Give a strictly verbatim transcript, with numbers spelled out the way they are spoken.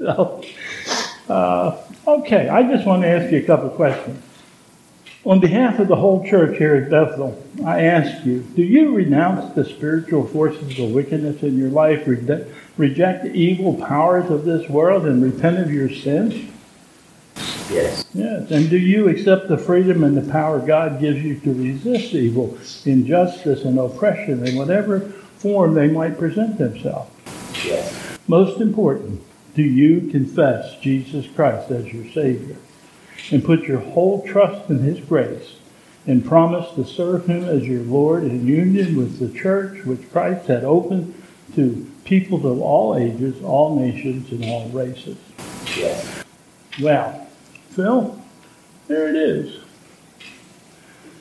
So, uh, okay, I just want to ask you a couple of questions. On behalf of the whole church here at Bethel, I ask you, do you renounce the spiritual forces of wickedness in your life, re- reject the evil powers of this world, and repent of your sins? Yes. Yes. And do you accept the freedom and the power God gives you to resist evil, injustice, and oppression in whatever form they might present themselves? Yes. Most important, do you confess Jesus Christ as your Savior and put your whole trust in His grace and promise to serve Him as your Lord in union with the church which Christ had opened to people of all ages, all nations, and all races? Yes. Well, Phil, there it is.